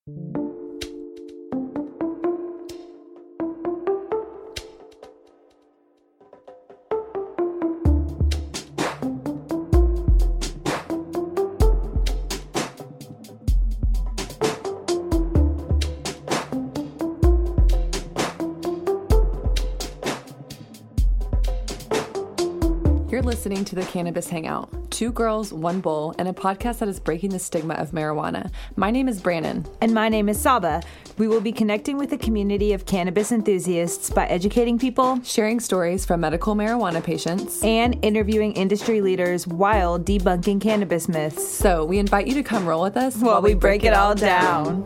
You're listening to the Cannabis Hangout, 2 girls, 1 bowl, and a podcast that is breaking the stigma of marijuana. My name is Brannon. And my name is Saba. We will be connecting with a community of cannabis enthusiasts by educating people, sharing stories from medical marijuana patients, and interviewing industry leaders while debunking cannabis myths. So we invite you to come roll with us while we break it all down.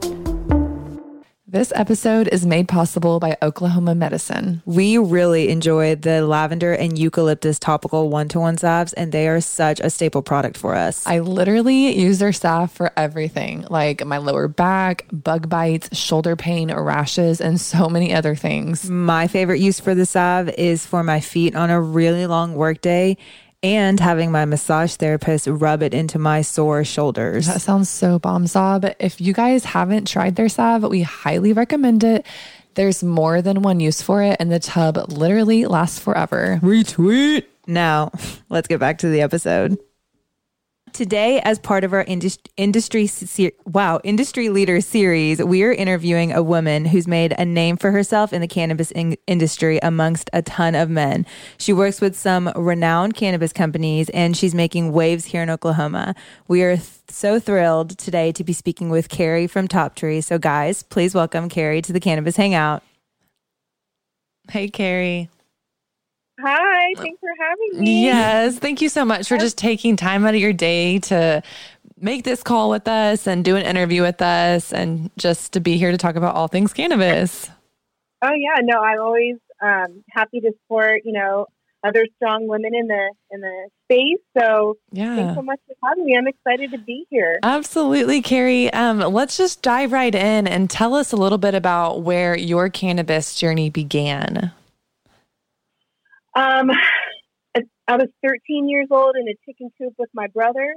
This episode is made possible by Oklahoma Medicine. We really enjoy the lavender and eucalyptus topical 1-to-1 salves, and they are such a staple product for us. I literally use their salve for everything, like my lower back, bug bites, shoulder pain, rashes, and so many other things. My favorite use for the salve is for my feet on a really long workday, and having my massage therapist rub it into my sore shoulders. That sounds so bomb, Sob. If you guys haven't tried their salve, we highly recommend it. There's more than one use for it, and the tub literally lasts forever. Retweet. Now, let's get back to the episode. Today, as part of our industry leader series, we are interviewing a woman who's made a name for herself in the cannabis industry amongst a ton of men. She works with some renowned cannabis companies, and she's making waves here in Oklahoma. We are so thrilled today to be speaking with Carrie from Top Tree. So guys, please welcome Carrie to the Cannabis Hangout. Hey, Carrie. Hi, thanks for having me. Yes, thank you so much for just taking time out of your day to make this call with us and do an interview with us and just to be here to talk about all things cannabis. Oh yeah, no, I'm always happy to support, other strong women in the space. So thanks so much for having me. I'm excited to be here. Absolutely, Carrie. Let's just dive right in and tell us a little bit about where your cannabis journey began. I was 13 years old in a chicken coop with my brother.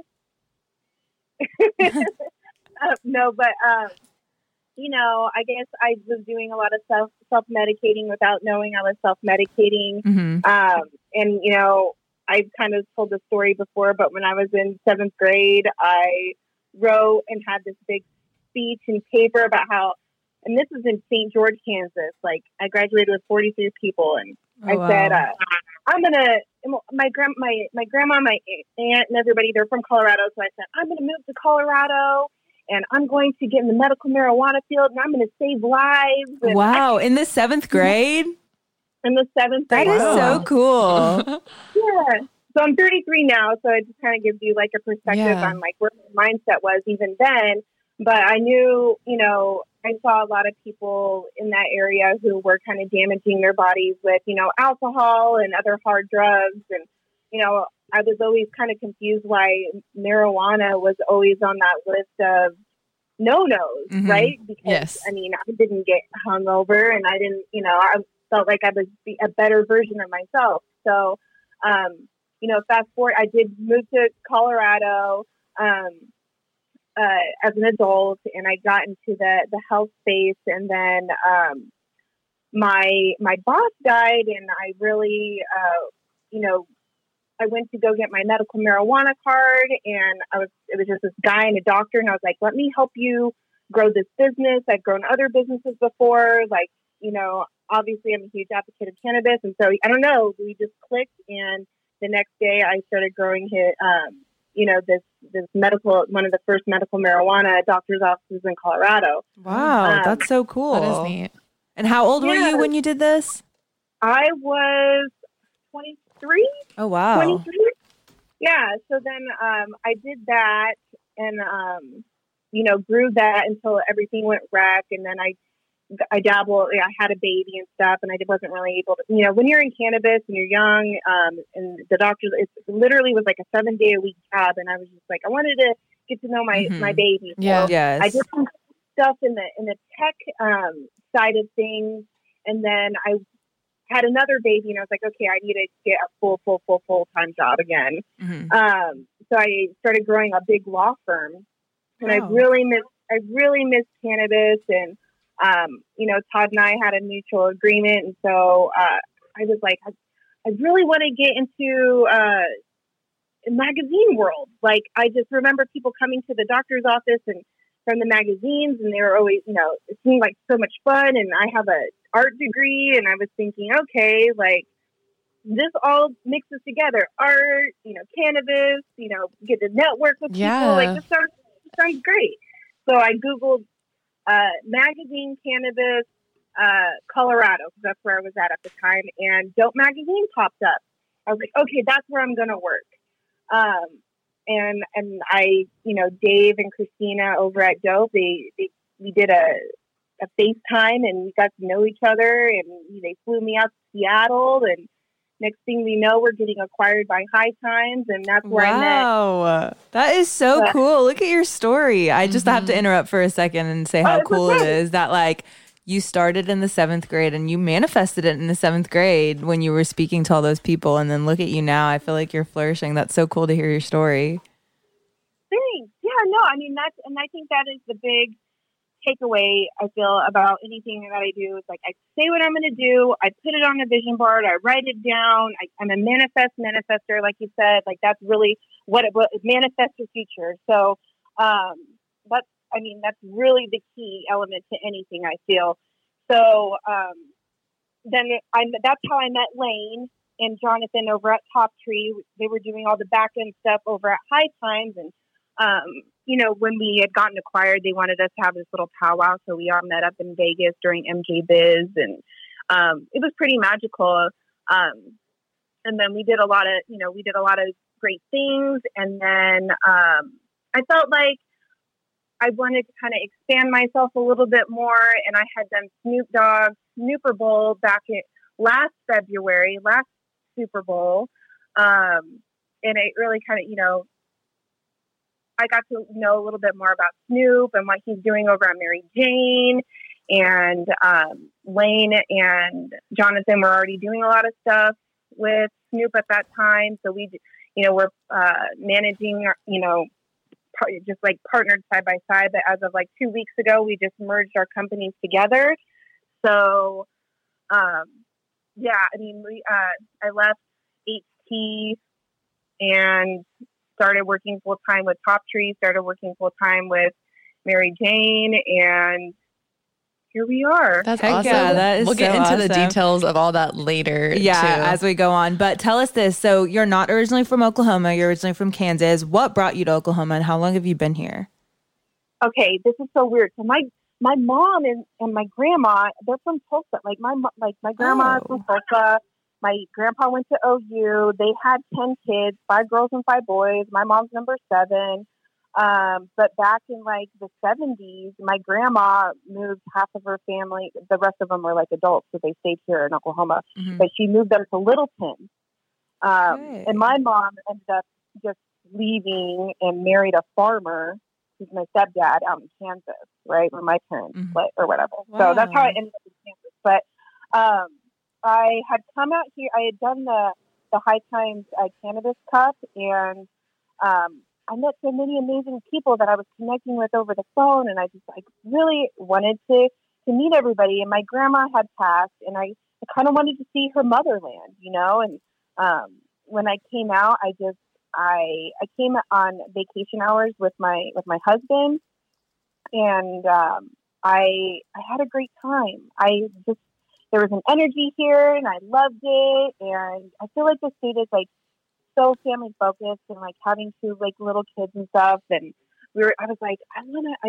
I guess I was doing a lot of self-medicating without knowing I was self-medicating. Mm-hmm. I've kind of told the story before, but when I was in 7th grade, I wrote and had this big speech and paper about how, and this was in St. George, Kansas. Like I graduated with 43 people, and said, I'm gonna. My grandma, my aunt, and everybody, they're from Colorado. So I said, I'm gonna move to Colorado, and I'm going to get in the medical marijuana field, and I'm gonna save lives. And wow! In the 7th grade. In the 7th grade. That is so cool. Yeah. So I'm 33 now, so it just kind of gives you like a perspective on like where my mindset was even then. But I knew, I saw a lot of people in that area who were kind of damaging their bodies with, alcohol and other hard drugs. And, I was always kind of confused why marijuana was always on that list of no-nos, mm-hmm. right? Because, I didn't get hungover, and I didn't, I felt like I was a better version of myself. So, fast forward, I did move to Colorado, as an adult, and I got into the health space, and then my boss died, and I really I went to go get my medical marijuana card, and it was just this guy and a doctor, and I was like, let me help you grow this business. I've grown other businesses before, obviously I'm a huge advocate of cannabis, and so I don't know, we just clicked, and the next day I started growing this medical, one of the first medical marijuana doctor's offices in Colorado. Wow, that's so cool. That is neat. And how old were you when you did this? I was 23. Oh, wow. 23. Yeah. So then I did that and, grew that until everything went wreck. And then I dabbled, I had a baby and stuff, and I wasn't really able to, when you're in cannabis and you're young, and the doctors, it literally was like a 7-day-a-week job. And I was just like, I wanted to get to know my baby. So yeah. Yes. I did some stuff in the tech, side of things. And then I had another baby, and I was like, okay, I need to get a full-time job again. Mm-hmm. So I started growing a big law firm, and I really I really miss cannabis, and Todd and I had a mutual agreement, and so I was like, I really want to get into magazine world. Like, I just remember people coming to the doctor's office and from the magazines, and they were always, it seemed like so much fun. And I have a art degree, and I was thinking, okay, like, this all mixes together: art, cannabis, get to network with people. Like, this sounds great. So I Googled magazine cannabis, Colorado, because that's where I was at the time, and Dope Magazine popped up. I was like, okay, that's where I'm gonna work. And I, Dave and Christina over at Dope, we did a FaceTime, and we got to know each other, and they flew me out to Seattle, and next thing we know, we're getting acquired by High Times, and that's where I met. Wow, that is so cool. Look at your story. I just have to interrupt for a second and say how cool it is that, like, you started in the 7th grade and you manifested it in the 7th grade when you were speaking to all those people. And then look at you now. I feel like you're flourishing. That's so cool to hear your story. Thanks. Yeah, no, I mean, I think that is the big takeaway I feel about anything that I do. It's like, I say what I'm going to do. I put it on a vision board. I write it down. I'm a manifester, like you said. Like, that's really what it manifests your future. So, that's really the key element to anything, I feel. So that's how I met Lane and Jonathan over at Top Tree. They were doing all the back end stuff over at High Times, and when we had gotten acquired, they wanted us to have this little powwow. So we all met up in Vegas during MJ Biz, and it was pretty magical. And then we did a lot of great things. And then I felt like I wanted to kind of expand myself a little bit more. And I had done Snoop Dogg's Snooper Bowl back in last Super Bowl. And it really kind of, I got to know a little bit more about Snoop and what he's doing over at Mary Jane. And Lane and Jonathan were already doing a lot of stuff with Snoop at that time. So we, were managing, just like partnered side by side. But as of like 2 weeks ago, we just merged our companies together. So, I left HT and started working full time with Top Tree, started working full time with Mary Jane, and here we are. That's Heck awesome. Yeah, that is we'll get into the awesome. details of all that later. Yeah, too. as we go on. But tell us this. So you're not originally from Oklahoma. You're originally from Kansas. What brought you to Oklahoma, and how long have you been here? Okay, this is so weird. So my mom and my grandma, they're from Tulsa. Like my grandma's from Tulsa. My grandpa went to OU. They had 10 kids, 5 girls and 5 boys. My mom's number 7. But back in like the 70s, my grandma moved half of her family. The rest of them were like adults, so they stayed here in Oklahoma. Mm-hmm. But she moved them to Littleton. And my mom ended up just leaving and married a farmer who's my stepdad out in Kansas, right, where my parents split or whatever. Wow. So that's how I ended up in Kansas. But I had come out here. I had done the High Times Cannabis Cup, and I met so many amazing people that I was connecting with over the phone, and I just really wanted to meet everybody. And my grandma had passed, and I kind of wanted to see her motherland, And when I came out, I came on vacation hours with my husband, and I had a great time. There was an energy here, and I loved it. And I feel like the state is so family focused, and having 2 little kids and stuff. And I was like, I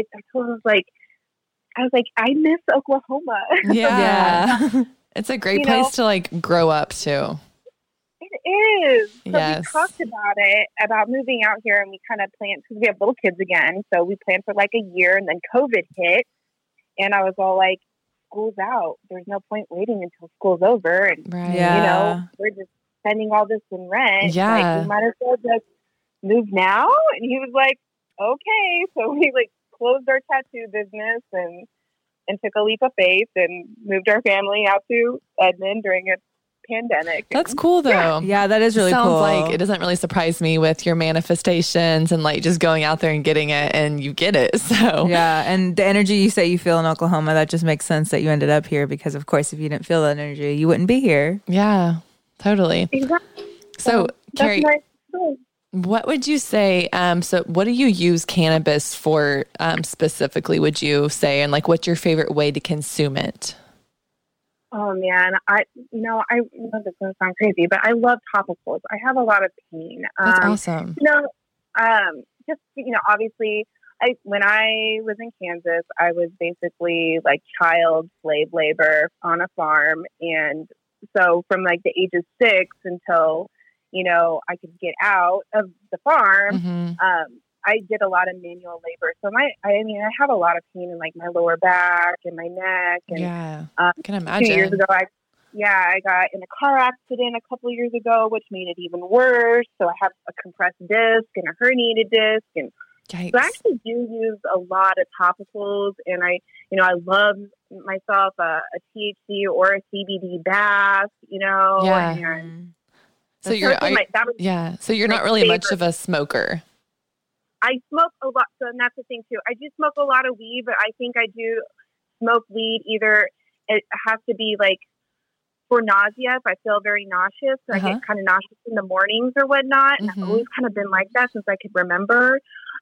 miss Oklahoma. Yeah. It's a great place to grow up too. It is. So yes. We talked about moving out here, and we kind of planned, because we have little kids again. So we planned for a year, and then COVID hit, and I was all like, school's out. There's no point waiting until school's over. And, we're just spending all this in rent. Yeah. We might as well just move now. And he was like, okay. So we closed our tattoo business and took a leap of faith and moved our family out to Edmond during a pandemic. That's cool though. Yeah, that is really Sounds cool. like it doesn't really surprise me with your manifestations and like just going out there and getting it and you get it. So yeah, and the energy you say you feel in Oklahoma, that just makes sense that you ended up here because, of course, if you didn't feel that energy, you wouldn't be here. Yeah, totally. Exactly. So, Carrie, nice. what would you say? So what do you use cannabis for specifically, would you say? And like, what's your favorite way to consume it? Oh man, I know this is going to sound crazy, but I love topicals. I have a lot of pain. That's awesome. Obviously, when I was in Kansas, I was basically like child slave labor on a farm, and so from like the age of 6 until I could get out of the farm. Mm-hmm. I did a lot of manual labor. So I have a lot of pain in like my lower back and my neck. And, yeah, I can imagine. 2 years ago, I got in a car accident a couple of years ago, which made it even worse. So I have a compressed disc and a herniated disc. And Yikes. so I actually do use a lot of topicals. And I love myself a THC or a CBD bath, Yeah. And so you're not really much of a smoker. I smoke a lot, so and that's the thing too. I do smoke a lot of weed, but I think I do smoke weed either it has to be like for nausea, if I feel very nauseous, so I get kind of nauseous in the mornings or whatnot, and I've always kind of been like that since I could remember.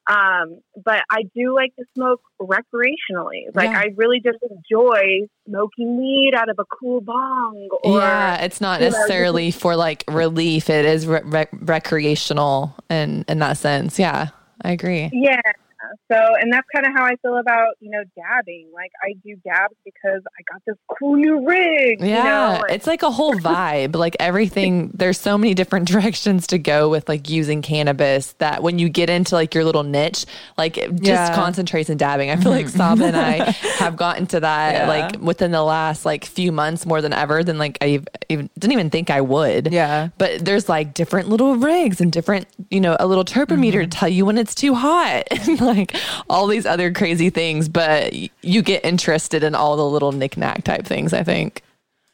But I do like to smoke recreationally. Like I really just enjoy smoking weed out of a cool bong. It's not necessarily for like relief. It is recreational in that sense. Yeah, I agree. Yeah. So, and that's kind of how I feel about, dabbing. Like I do dabs because I got this cool new rig. Yeah. It's like a whole vibe, like everything. There's so many different directions to go with like using cannabis that when you get into like your little niche, like it just concentrates in dabbing. I feel like Saba and I have gotten to that like within the last like few months more than ever than like I didn't even think I would. Yeah. But there's like different little rigs and different, a little terpometer to tell you when it's too hot and like all these other crazy things, but you get interested in all the little knick-knack type things, I think.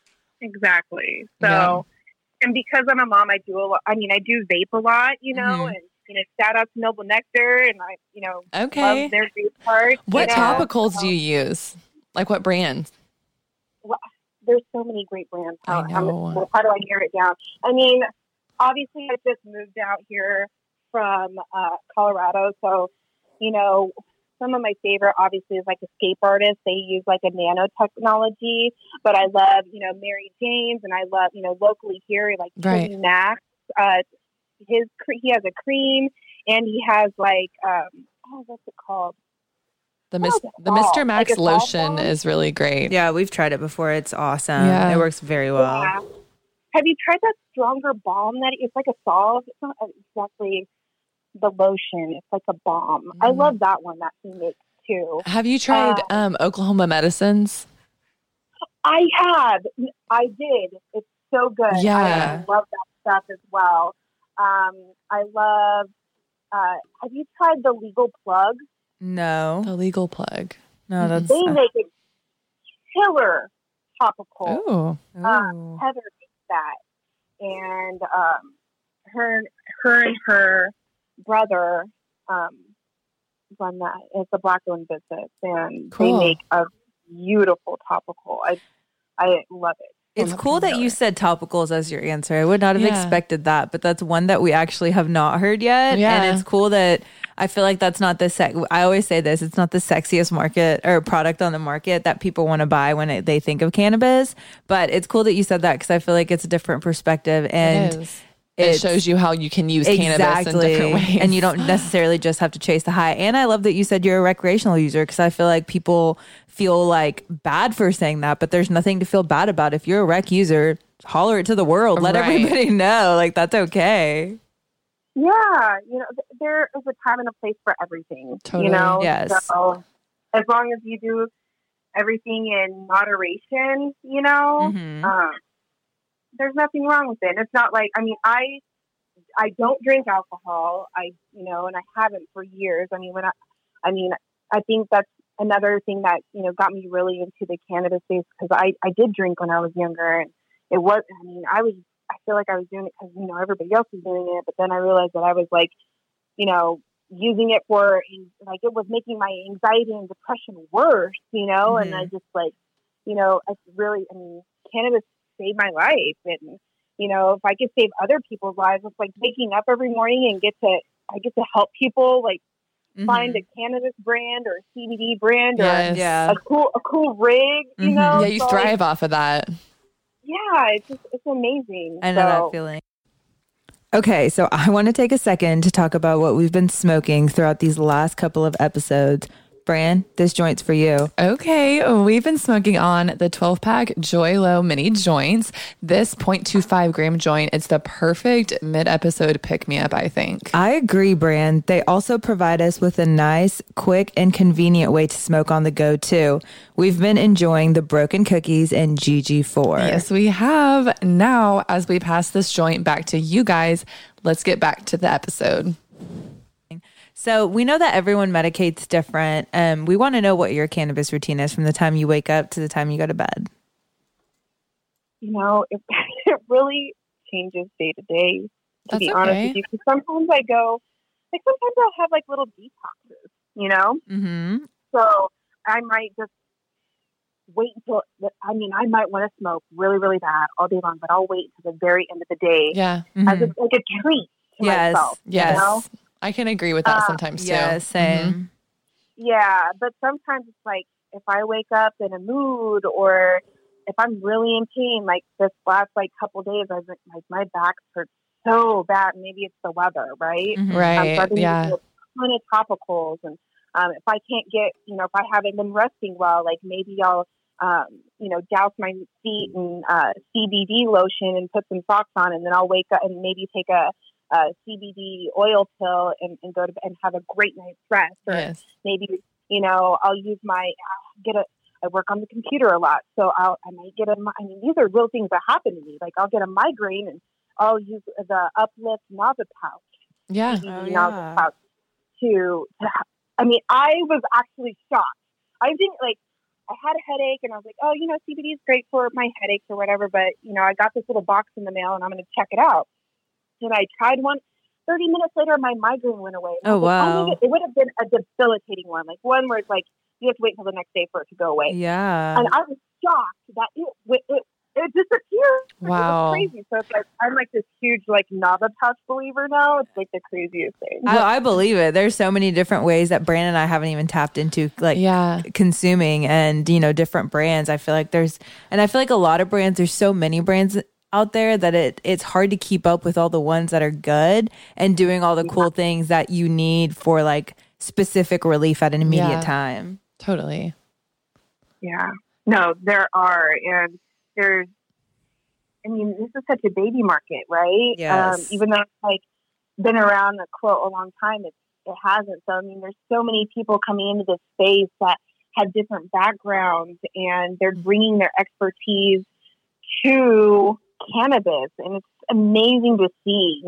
Exactly. So, and because I'm a mom, I do a lot. I mean, I do vape a lot, and shout out to Noble Nectar, and I, love their vape part. What topicals do you use? Like what brands? Well, there's so many great brands. I know. How do I narrow it down? I mean, obviously, I just moved out here from Colorado, so some of my favorite obviously is like Escape Artist. They use like a nanotechnology, but I love, Mary Jane's, and I love, locally here, like Tony Max. He has a cream, and he has like, what's it called? The Mr. Max like lotion is really great. Yeah, we've tried it before. It's awesome. Yeah. It works very well. Yeah. Have you tried that stronger balm that it's like a salve? It's not exactly the lotion. It's like a balm. I love that one that he makes too. Have you tried Oklahoma Medicines? I have. I did. It's so good. Yeah. I love that stuff as well. I love, have you tried the Legal Plug? No. The Legal Plug. No, that's... They make a killer topical. Oh. Heather makes that. And her and her brother run that. It's a Black-owned business, and they make a beautiful topical. I love it. It's cool that you said topicals as your answer. I would not have expected that, but that's one that we actually have not heard yet. Yeah. And it's cool that I feel like that's not the I always say this, it's not the sexiest market or product on the market that people want to buy when they think of cannabis. But it's cool that you said that because I feel like it's a different perspective. And it shows you how you can use cannabis in different ways. And you don't necessarily just have to chase the high. And I love that you said you're a recreational user because I feel like people feel like bad for saying that, but there's nothing to feel bad about. If you're a rec user, holler it to the world. Let everybody know. Like, that's okay. Yeah. There is a time and a place for everything. Totally. Yes. So as long as you do everything in moderation, there's nothing wrong with it. It's not like, I don't drink alcohol. And I haven't for years. I think that's another thing that, got me really into the cannabis space because I did drink when I was younger, and, I feel like I was doing it because, everybody else was doing it. But then I realized that I was like, using it for, like, it was making my anxiety and depression worse, Mm-hmm. and I just like, cannabis saved my life. And, if I could save other people's lives, it's like waking up every morning and I get to help people, like, find a cannabis brand or a CBD brand or a cool rig, Yeah, you thrive off of that. Yeah, it's amazing. I know that feeling. Okay, so I want to take a second to talk about what we've been smoking throughout these last couple of episodes. Bran, this joint's for you. Okay, we've been smoking on the 12-pack Joy Low mini joints. This 0.25 gram joint, it's the perfect mid-episode pick-me-up, I think. I agree, Bran. They also provide us with a nice, quick, and convenient way to smoke on the go, too. We've been enjoying the Broken Cookies and GG4. Yes, we have. Now, as we pass this joint back to you guys, let's get back to the episode. So we know that everyone medicates different. We want to know what your cannabis routine is from the time you wake up to the time you go to bed. It really changes day to day, to be honest with you. Because sometimes sometimes I'll have like little detoxes, Mm-hmm. So I might just wait until, I might want to smoke really, really bad all day long, but I'll wait till the very end of the day as a treat to myself. Yes. I can agree with that sometimes too. Yeah, same. Mm-hmm. Yeah, but sometimes it's like if I wake up in a mood or if I'm really in pain, like this last couple days, my back hurts so bad. Maybe it's the weather, right? Mm-hmm. Right. So I've been using a ton of topicals, and if I can't get, if I haven't been resting well, like maybe I'll, douse my feet in CBD lotion and put some socks on, and then I'll wake up and maybe take a CBD oil pill and go to bed and have a great night's rest. Or maybe, I'll use I work on the computer a lot. So I might get these are real things that happen to me. Like I'll get a migraine and I'll use the Uplift Nava pouch. Yeah. Nava pouch I was actually shocked. I think I had a headache and I was like, CBD is great for my headaches or whatever. But, I got this little box in the mail and I'm going to check it out. And I tried one. 30 minutes later, my migraine went away. Oh, wow. It would have been a debilitating one. Like one where it's like, you have to wait until the next day for it to go away. Yeah. And I was shocked that it disappeared. Wow. It was crazy. So it's like, I'm like this huge Nava pouch believer now. It's like the craziest thing. I believe it. There's so many different ways that Brandon and I haven't even tapped into consuming and, different brands. I feel like a lot of brands, there's so many brands out there that it's hard to keep up with all the ones that are good and doing all the cool things that you need for specific relief at an immediate time. Totally. Yeah. No, there are. And there's, this is such a baby market, right? Yes. Even though it's been around a long time, it hasn't. So, there's so many people coming into this space that have different backgrounds and they're bringing their expertise to cannabis, and it's amazing to see,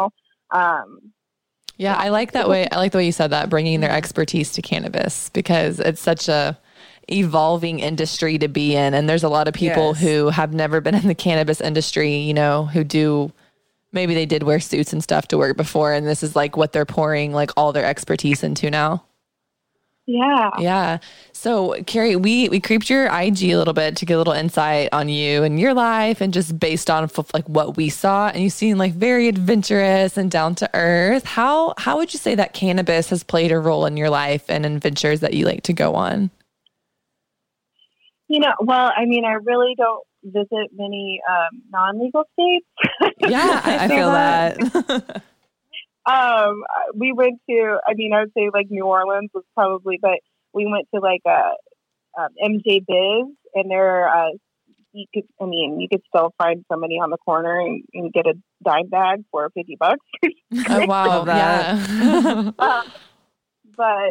I like that way. I like the way you said that, bringing their expertise to cannabis, because it's such a evolving industry to be in. And there's a lot of people who have never been in the cannabis industry, maybe they did wear suits and stuff to work before. And this is what they're pouring all their expertise into now. Yeah. Yeah. So, Carrie, we creeped your IG a little bit to get a little insight on you and your life, and just based on what we saw, and you seem very adventurous and down to earth. How would you say that cannabis has played a role in your life and in ventures that you like to go on? I really don't visit many non-legal states. Yeah, I feel that. We went to, I would say New Orleans was probably, but we went to MJ Biz, and there, you could still find somebody on the corner and get a dime bag for $50. Oh, wow. Yeah. But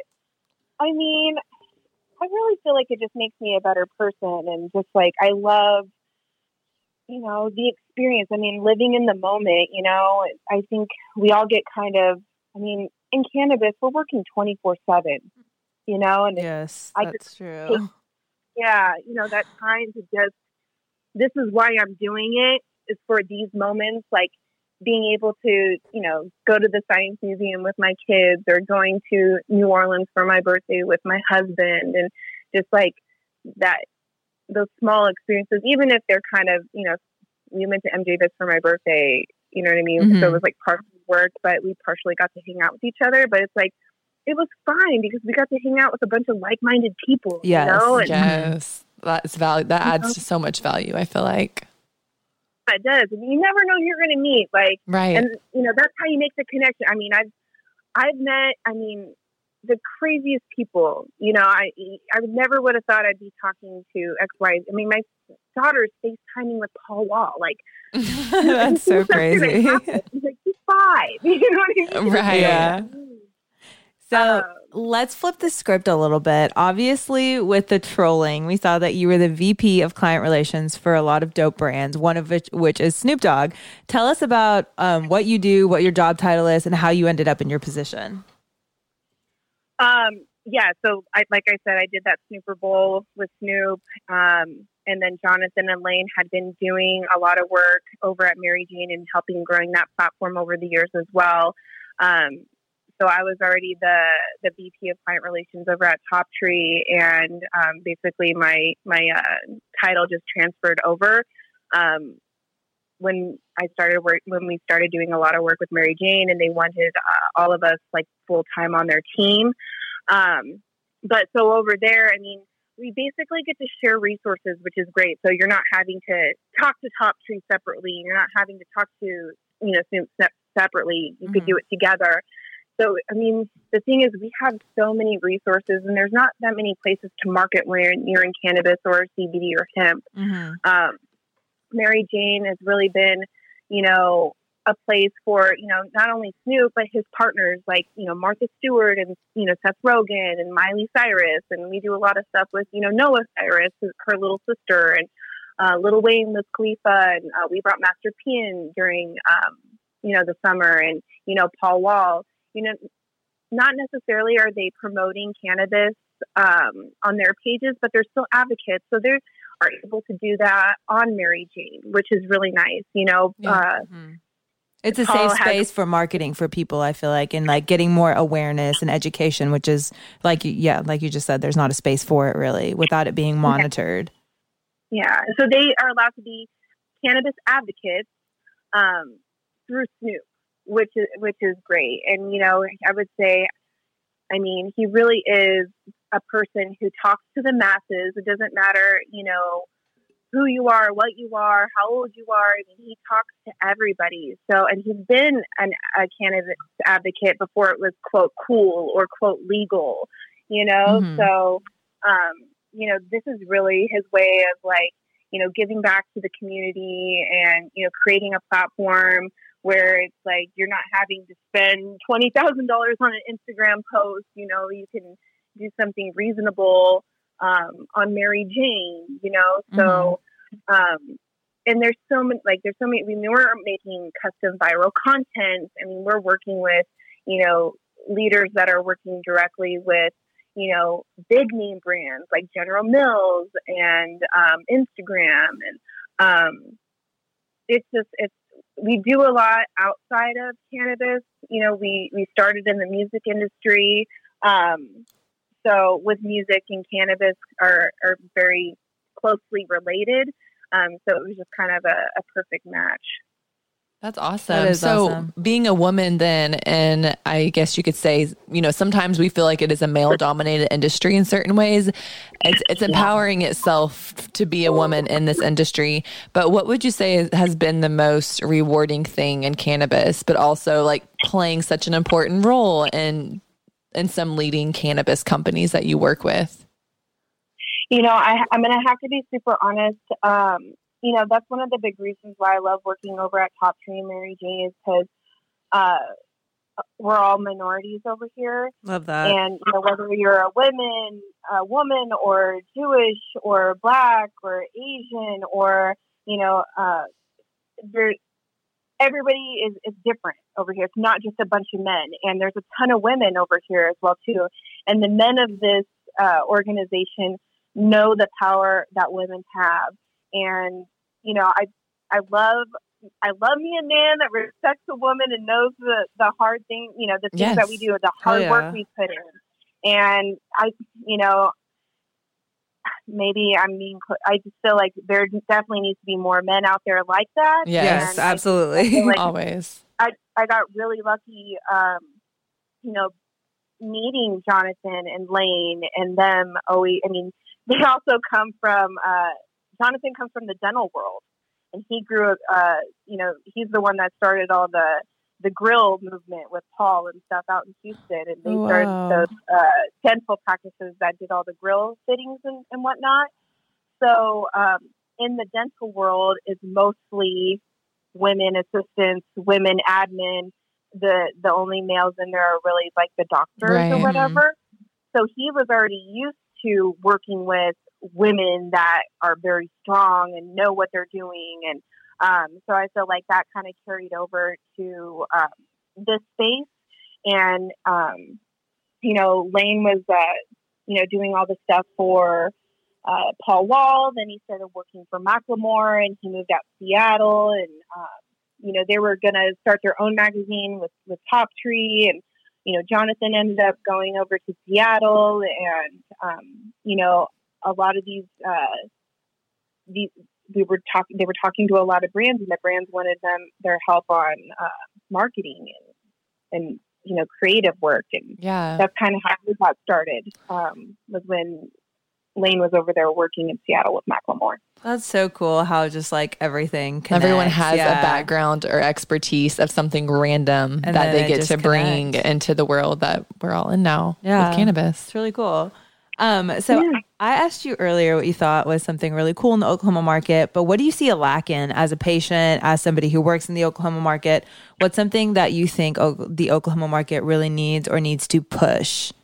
I really feel like it just makes me a better person, and just I love, the experience. Living in the moment, I think we all get kind of, in cannabis, we're working 24/7, and yes, that's true. That time to just this is why I'm doing it, is for these moments, like being able to, go to the Science Museum with my kids, or going to New Orleans for my birthday with my husband, and just like that, those small experiences, even if they're kind of, we went to MJvis for my birthday, you know what I mean? Mm-hmm. So it was like partially work, but we partially got to hang out with each other. But it's like, it was fine because we got to hang out with a bunch of like-minded people. Yes, And, yes. That's value. That adds so much value, I feel like. It does. You never know who you're going to meet. Like, right. And, that's how you make the connection. I mean, I've met, the craziest people. I never would have thought I'd be talking to XY. I mean, my daughter's FaceTiming with Paul Wall. Like, that's so crazy. He's like, he's 5. You know what I mean? Right. Yeah. So let's flip the script a little bit. Obviously, with the trolling, we saw that you were the VP of client relations for a lot of dope brands, one of which is Snoop Dogg. Tell us about what you do, what your job title is, and how you ended up in your position. Yeah, so like I said, I did that Snooper Bowl with Snoop, and then Jonathan and Lane had been doing a lot of work over at Mary Jane and helping growing that platform over the years as well. So I was already the VP of client relations over at Top Tree, and basically my title just transferred over when we started doing a lot of work with Mary Jane, and they wanted all of us like full time on their team. But so over there, I mean, we basically get to share resources, which is great. So you're not having to talk to Top Tree separately. You're not having to talk to Snoop separately. You could do it together. So, I mean, the thing is, we have so many resources, and there's not that many places to market when you're in cannabis or CBD or hemp. Mm-hmm. Mary Jane has really been, a place for, not only Snoop, but his partners like, Martha Stewart and, Seth Rogen and Miley Cyrus. And we do a lot of stuff with, Noah Cyrus, her little sister, and Lil Wayne with Khalifa. And we brought Master P in during, the summer, and, Paul Wall. Not necessarily are they promoting cannabis on their pages, but they're still advocates. So they are able to do that on Mary Jane, which is really nice. It's a safe space for marketing for people, I feel like, and like getting more awareness and education, which is like you just said, there's not a space for it really without it being monitored. Yeah. So they are allowed to be cannabis advocates through Snoop, which is great. And, I would say, he really is a person who talks to the masses. It doesn't matter, who you are, what you are, how old you are. He talks to everybody. So, and he's been a cannabis advocate before it was, quote, cool or, quote, legal, Mm-hmm. So, this is really his way of like, giving back to the community and, creating a platform where it's like you're not having to spend $20,000 on an Instagram post. You can do something reasonable on Mary Jane. So and there's so many. We're making custom viral content. We're working with leaders that are working directly with big name brands like General Mills and Instagram, and we do a lot outside of cannabis. We started in the music industry. So with music and cannabis are very closely related. So it was just kind of a perfect match. That's awesome. So being a woman then, and I guess you could say, sometimes we feel like it is a male dominated industry in certain ways. It's empowering itself to be a woman in this industry. But what would you say has been the most rewarding thing in cannabis, but also like playing such an important role in some leading cannabis companies that you work with? I'm going to have to be super honest. That's one of the big reasons why I love working over at Top Tree and Mary Jane is because we're all minorities over here. Love that. And whether you're a woman or Jewish or Black or Asian or, everybody is different over here. It's not just a bunch of men. And there's a ton of women over here as well, too. And the men of this organization know the power that women have. And I love me a man that respects a woman and knows the hard thing, the things that we do, the hard work we put in. And maybe I just feel like there definitely needs to be more men out there like that. Yes, absolutely. Always. I got really lucky, meeting Jonathan and Lane and them always. I mean, they also come from, Jonathan comes from the dental world, and he grew up, he's the one that started all the grill movement with Paul and stuff out in Houston. And they started those dental practices that did all the grill fittings and whatnot. So in the dental world is mostly women assistants, women admin. The only males in there are really like the doctors or whatever. So he was already used to working with women that are very strong and know what they're doing. And so I feel like that kind of carried over to this space. And, Lane was, doing all the stuff for Paul Wall. Then he started working for Macklemore, and he moved out to Seattle. And, they were going to start their own magazine with Top Tree. And, Jonathan ended up going over to Seattle. And, a lot of these they were talking to a lot of brands, and the brands wanted their help on marketing and creative work. And that's kind of how we got started, was when Lane was over there working in Seattle with Macklemore. That's so cool how just like everything connects. Everyone has a background or expertise of something random and that they get to bring into the world that we're all in now with cannabis. It's really cool. I asked you earlier what you thought was something really cool in the Oklahoma market, but what do you see a lack in as a patient, as somebody who works in the Oklahoma market? What's something that you think the Oklahoma market really needs or needs to push?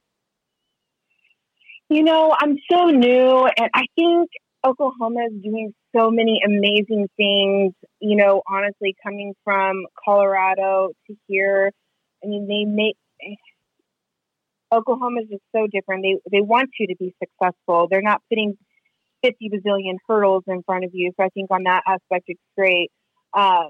I'm so new, and I think Oklahoma is doing so many amazing things, honestly, coming from Colorado to here. I mean, Oklahoma is just so different. They want you to be successful. They're not putting 50 bazillion hurdles in front of you. So I think on that aspect, it's great. I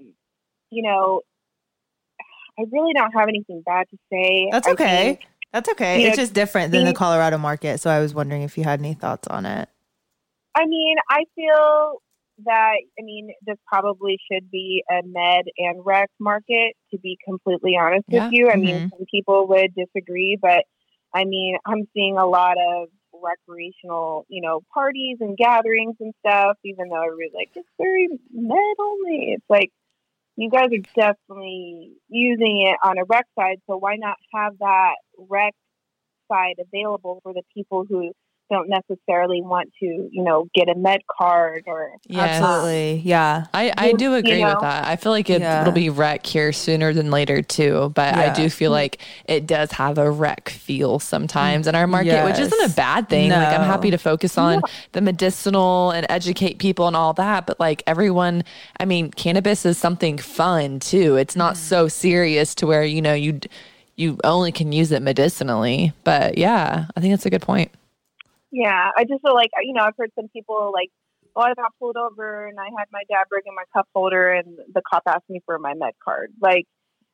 really don't have anything bad to say. That's okay. That's okay. It's just different than the Colorado market. So I was wondering if you had any thoughts on it. I mean, I feel that, this probably should be a med and rec market, to be completely honest with you. I mean, some people would disagree, but I'm seeing a lot of recreational, parties and gatherings and stuff, even though everybody's like, it's very med only. It's like, you guys are definitely using it on a rec side, so why not have that rec side available for the people who don't necessarily want to, get a med card or. Absolutely. Yeah. I do agree with that. I feel like it'll be rec here sooner than later too, but I do feel like it does have a rec feel sometimes in our market, which isn't a bad thing. No. Like, I'm happy to focus on the medicinal and educate people and all that, but like everyone, cannabis is something fun too. It's not so serious to where, you only can use it medicinally, but I think that's a good point. Yeah, I just feel like, I've heard some people like, I got pulled over and I had my dad bring in my cup holder and the cop asked me for my med card. Like,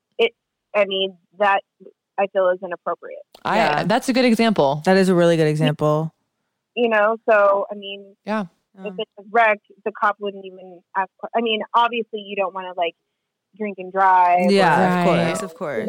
that I feel is inappropriate. That's a good example. That is a really good example. So, if it's a wreck, the cop wouldn't even ask. Obviously you don't want to like drink and drive. Yeah, of course.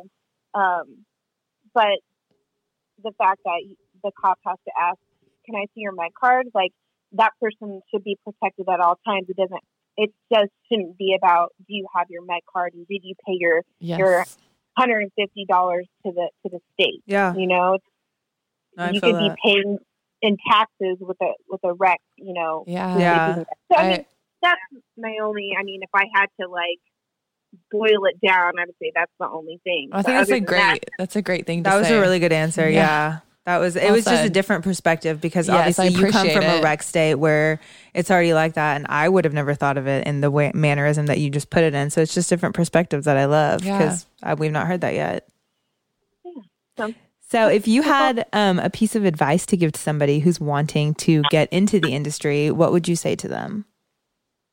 But the fact that the cop has to ask, can I see your med card? Like, that person should be protected at all times. It just shouldn't be about, do you have your med card and did you pay your $150 to the state? Yeah. You could be paying in taxes with a rec, Yeah. So that's my only, if I had to like boil it down, I would say that's the only thing. I think that's a great thing to say. That was a really good answer. Yeah. It was just a different perspective because obviously you come from a rec state where it's already like that. And I would have never thought of it in the mannerism that you just put it in. So it's just different perspectives that I love because we've not heard that yet. Yeah. So if you had a piece of advice to give to somebody who's wanting to get into the industry, what would you say to them?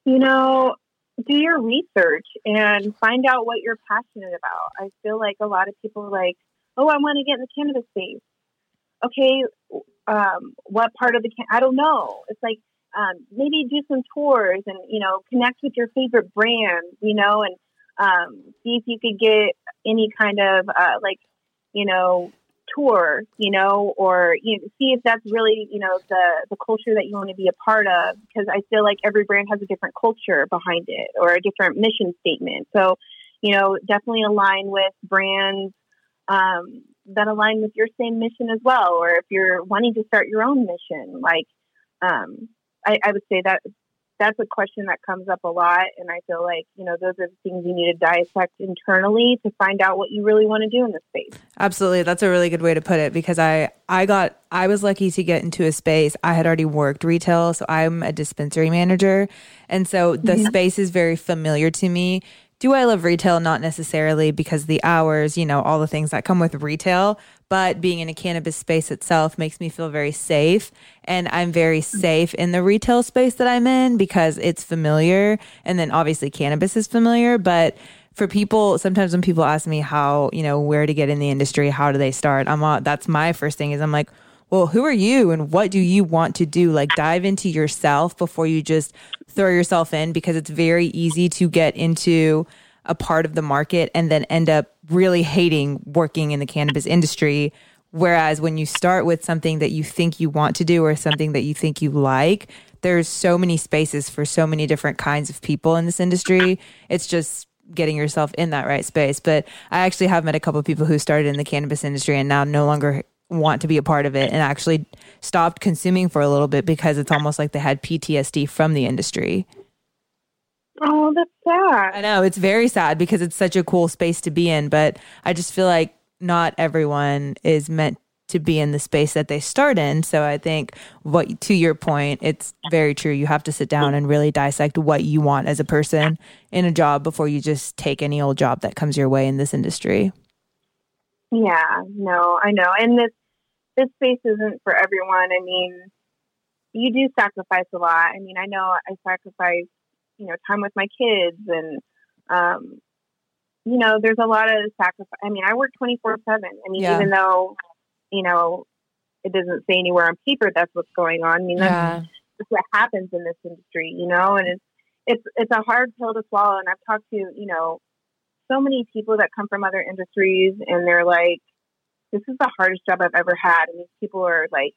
Do your research and find out what you're passionate about. I feel like a lot of people are like, oh, I want to get in the cannabis space. Okay, what part of I don't know. It's like, maybe do some tours and, connect with your favorite brands, and see if you could get any kind of, tour, or see if that's really, the culture that you want to be a part of. Because I feel like every brand has a different culture behind it or a different mission statement. So, definitely align with brands that align with your same mission as well. Or if you're wanting to start your own mission, I would say that that's a question that comes up a lot. And I feel like, those are the things you need to dissect internally to find out what you really want to do in this space. Absolutely. That's a really good way to put it, because I was lucky to get into a space. I had already worked retail, so I'm a dispensary manager. And so the space is very familiar to me. Do I love retail? Not necessarily, because the hours, all the things that come with retail, but being in a cannabis space itself makes me feel very safe. And I'm very safe in the retail space that I'm in because it's familiar. And then obviously cannabis is familiar. But for people, sometimes when people ask me how, where to get in the industry, how do they start? That's my first thing is I'm like, well, who are you and what do you want to do? Like, dive into yourself before you just throw yourself in, because it's very easy to get into a part of the market and then end up really hating working in the cannabis industry. Whereas when you start with something that you think you want to do or something that you think you like, there's so many spaces for so many different kinds of people in this industry. It's just getting yourself in that right space. But I actually have met a couple of people who started in the cannabis industry and now no longer want to be a part of it and actually stopped consuming for a little bit because it's almost like they had PTSD from the industry. Oh, that's sad. I know, it's very sad because it's such a cool space to be in, but I just feel like not everyone is meant to be in the space that they start in. So I think to your point, it's very true. You have to sit down and really dissect what you want as a person in a job before you just take any old job that comes your way in this industry. Yeah, no, I know. And this space isn't for everyone. I mean, you do sacrifice a lot. I mean, I know I sacrifice, time with my kids and, there's a lot of sacrifice. I mean, I work 24/7. I mean, even though, it doesn't say anywhere on paper that's what's going on. I mean, that's what happens in this industry, and it's a hard pill to swallow. And I've talked to, so many people that come from other industries and they're like, this is the hardest job I've ever had. And these people are like,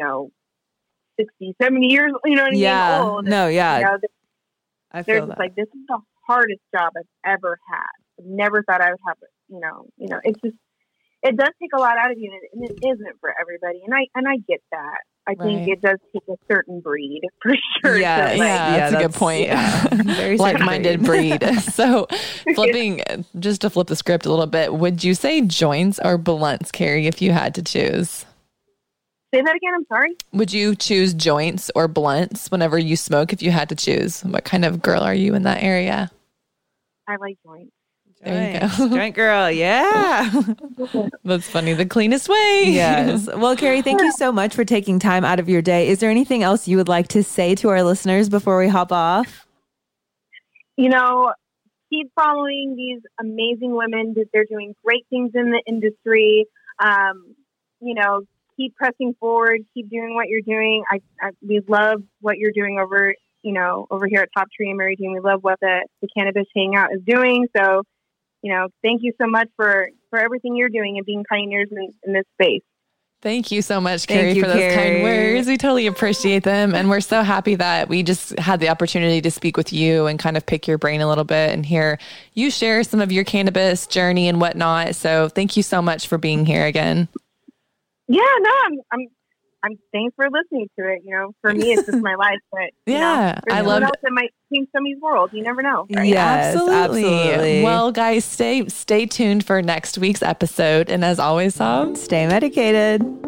60, 70 years, old. No, yeah. They're just like, this is the hardest job I've ever had. I've never thought I would have it. It's just, it does take a lot out of you and it isn't for everybody. And I get that. I think it does take a certain breed for sure. Yeah, that's a good point. Yeah. Very like-minded breed. So just to flip the script a little bit, would you say joints or blunts, Carrie, if you had to choose? Say that again, I'm sorry. Would you choose joints or blunts whenever you smoke if you had to choose? What kind of girl are you in that area? I like joints. There you go. Joint girl, yeah. That's funny. The cleanest way. Yes. Well, Carrie, thank you so much for taking time out of your day. Is there anything else you would like to say to our listeners before we hop off? Keep following these amazing women. They're doing great things in the industry. Keep pressing forward. Keep doing what you're doing. We love what you're doing over here at Top Tree and Mary Jane. We love what the Cannabis Hangout is doing. So, thank you so much for everything you're doing and being pioneers in this space. Thank you so much, Carrie, for those kind words. We totally appreciate them. And we're so happy that we just had the opportunity to speak with you and kind of pick your brain a little bit and hear you share some of your cannabis journey and whatnot. So thank you so much for being here again. Yeah, no, I'm thanks for listening to it. For me, it's just my life, but I love it. It might change somebody's world. You never know. Right? Yes, absolutely. Well, guys, stay tuned for next week's episode. And as always, stay medicated.